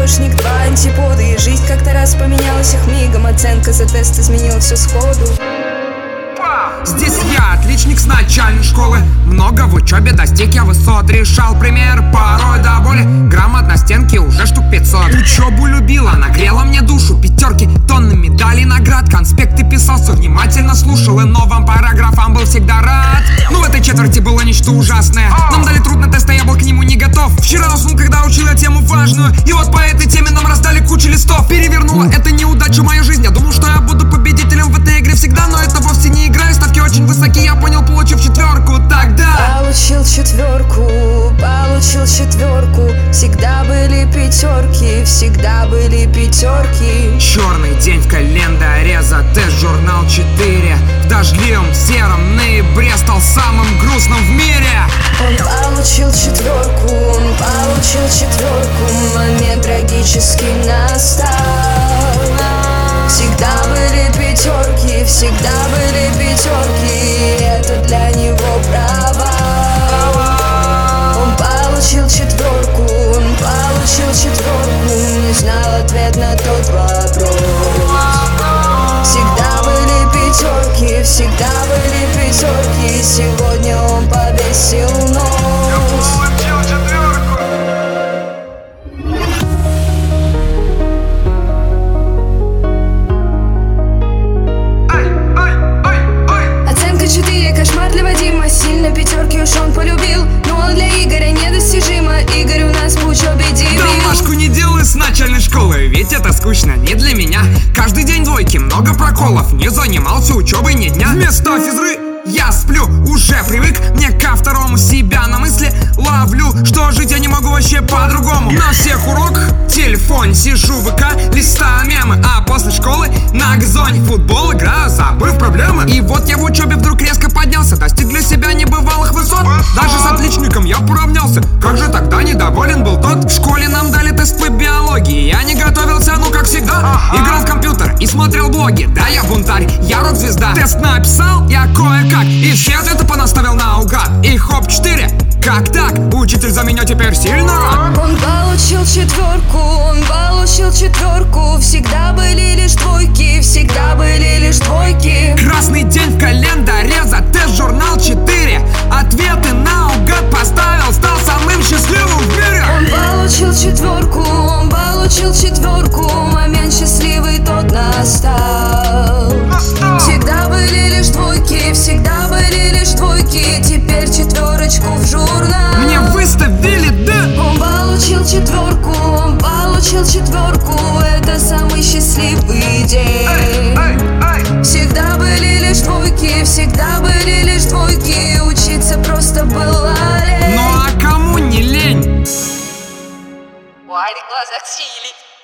помощник, два антиподы. И жизнь как-то раз поменялась их мигом. Оценка за тест изменила все сходу. Здесь я отличник с начальной школы. Много в учебе достиг я высот. Решал пример порой до боли. Грамот на стенке уже штук 500. Учебу любила, нагрела мне душу. Пятерки, тонны медалей, наград. Конспекты писал, все внимательно слушал. И новым параграфам был всегда рад. Но в этой четверти было нечто ужасное. Нам дали трудный тест, а я был к нему не готов. Вчера уснул, когда учил я тему важную. И вот по этой теме нам раздали кучу листов. Перевернула эта неудача мою жизнь. Я думал, что я буду победителем в этой игре всегда. Но это вовсе не игра, и ставки очень высоки. Я понял, получив четверку тогда. Получил четверку. Всегда были пятерки, всегда были пятерки. Черный день в календаре, за тест журнал 4. В дождливом сером ноябре стал самым грустным в мире. Он получил четверку, момент трагический настал. Всегда были пятерки, это для него провал. Он получил четверку, не знал ответ на тот вопрос. Всегда были пятерки, сегодня он повесил нос. Оценка 4, кошмар для Вадима. Сильно пятерки уж он полюбил, но он для Игоря недостижимо. Игорь у нас по учебе дебил. Домашку не делаю с начальной школы, ведь это скучно не для меня. Каждый день двойки, много проколов. Не занимался учебой ни дня. Вместо физры я сплю, уже привык. Мне ко второму себя на мысли ловлю, что жить я не могу вообще по-другому. На всех уроках телефон, сижу в ВК, листаю мемы. А после школы на газоне футбол играю, забыв проблемы. И вот я в учебе вдруг резко поднялся, достиг для себя небывалых высот. Даже с отличником я поравнялся. Как же тогда недоволен был тот? В школе нам дали тест по биологии. Я не готовился, ну как всегда. Играл в компьютер и смотрел блоги. Да, я бунтарь, я рок-звезда. Тест написал я кое-как, и все ответы понаставил наугад. И хоп, 4. Как так? Учитель за меня теперь сильно рад. Он получил четверку, всегда были лишь двойки. Красный день в календаре, за тест журнал 4. Ответы наугад поставил, стал самым счастливым в мире. Он получил четверку, момент счастливый тот настал. Всегда были лишь двойки, теперь четверочку в журнал. Мне выставили, да. Он получил четверку, это самый счастливый день. Всегда были лишь двойки, учиться просто было лень. Ну а кому не лень? В глазах сили.